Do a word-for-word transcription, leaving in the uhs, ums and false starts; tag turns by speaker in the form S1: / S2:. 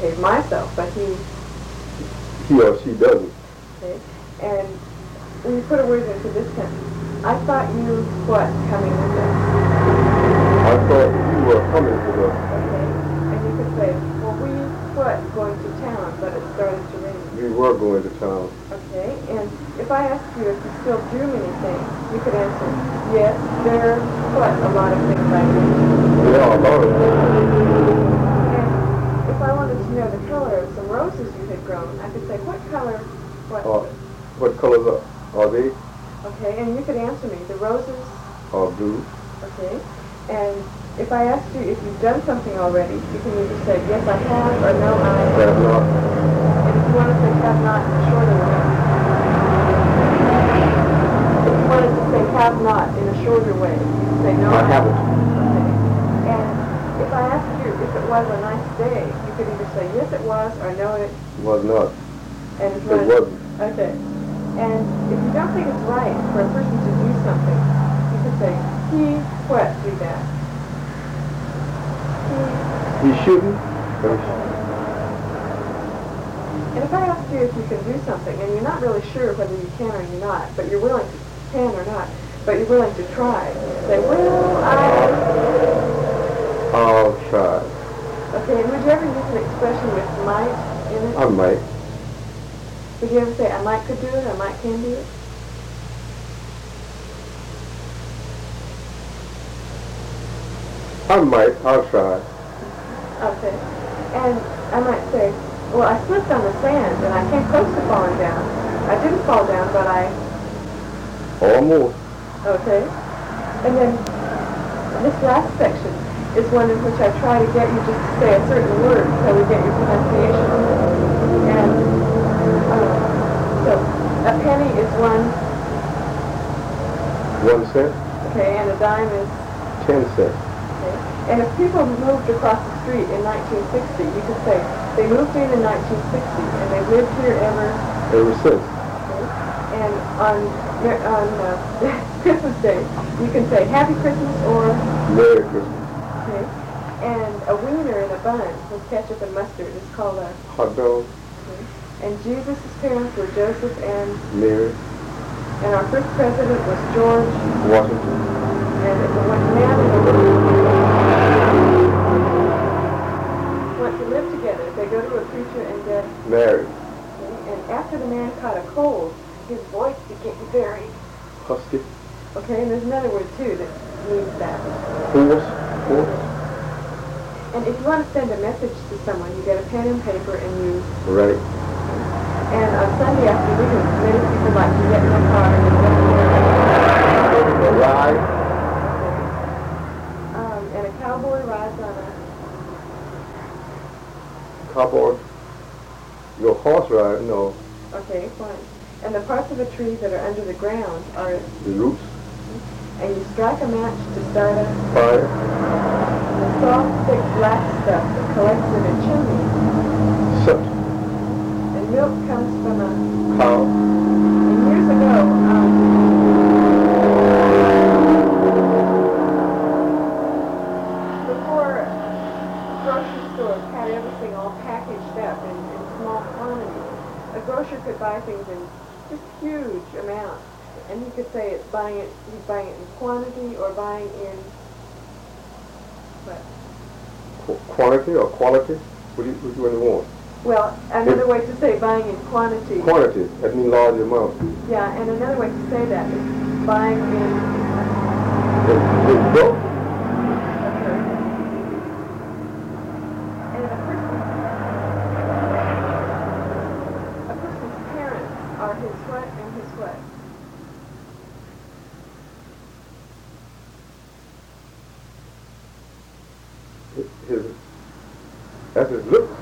S1: behave myself, but he...
S2: He or she doesn't.
S1: Okay. And when you put a word into this sentence, I thought you, what, coming with us?
S2: I thought you were coming with us.
S1: Okay. And you could say, well, we, what, going to town, but it started to rain.
S2: We were going to town.
S1: Okay. And if I asked you if you still do many things, you could answer, yes, there are, what, a lot of things I do.
S2: There are a lot of things.
S1: And if I wanted to know the color of some roses you had grown, I could say, what color, what?
S2: Uh, what colors are, are they?
S1: Okay, and you could answer me, the roses?
S2: Are blue.
S1: Okay. And if I asked you if you've done something already, you can either say, yes, I have, or no, I
S2: have not.
S1: And if you want to say have not in a shorter way, if you wanted to say have not in a shorter way, you could say no,
S2: I haven't.
S1: Okay. And if I asked you if it was a nice day, you could either say yes, it was, or no, it
S2: Was not.
S1: And if you
S2: It
S1: wanted-
S2: wasn't.
S1: Okay. And if you don't think it's right for a person to do something, you could say, he, what, do that? He,
S2: He shouldn't.
S1: and if I ask you if you can do something, and you're not really sure whether you can or you're not, but you're willing to, can or not, but you're willing to try, you say, well, I...
S2: I'll try.
S1: Okay, and would you ever use an expression with might in it?
S2: I might.
S1: Would you ever say, I might could do it, I might can do it?
S2: I might. I'll try.
S1: Okay. And I might say, well, I slipped on the sand and I came close to falling down. I didn't fall down, but I...
S2: Almost.
S1: Okay. And then this last section is one in which I try to get you just to say a certain word so we get your pronunciation. And uh, so a penny is one,
S2: One cent.
S1: okay, and a dime is,
S2: Ten cents.
S1: okay. And if people moved across the street in nineteen sixty, you could say they moved in in nineteen sixty and they lived here ever,
S2: Ever since.
S1: okay. And on on uh, Christmas Day, you can say Happy Christmas or
S2: Merry Christmas.
S1: okay. And a wiener in a bun with ketchup and mustard is called a
S2: Hot dog.
S1: okay. And Jesus' parents were Joseph and
S2: Mary.
S1: and our first president was George.
S2: Washington.
S1: And if a one man and a woman want to live together, they go to a preacher and get
S2: Married.
S1: okay. And after the man caught a cold, his voice became very
S2: Husky.
S1: okay. And there's another word too that means that.
S2: Horse. Horse.
S1: And if you want to send a message to someone, you get a pen and paper and you...
S2: Right.
S1: And on Sunday afternoon, many people like to get in their car and go
S2: A ride.
S1: um, and a cowboy rides on a...
S2: Cowboy. Your horse ride. No.
S1: Okay, fine. And the parts of a tree that are under the ground are...
S2: The roots.
S1: And you strike a match to start a...
S2: Fire.
S1: The soft, thick, black stuff that collects in a chimney.
S2: Soot.
S1: And milk comes from a...
S2: Cow.
S1: And years ago, um, before grocery stores had everything all packaged up in, in small quantities, a grocer could buy things in just huge amounts. And he could say it's buying it, he's buying it in quantity or buying in... What?
S2: Qu- quantity or quality? What do you, what do you want?
S1: Well, another way to say buying in quantity.
S2: Quantity. That means large amount.
S1: Yeah, and another way to say that is buying in...
S2: In, in bulk.
S1: Okay. And a person, a person's parents are his what and his what?
S2: His, that's his look.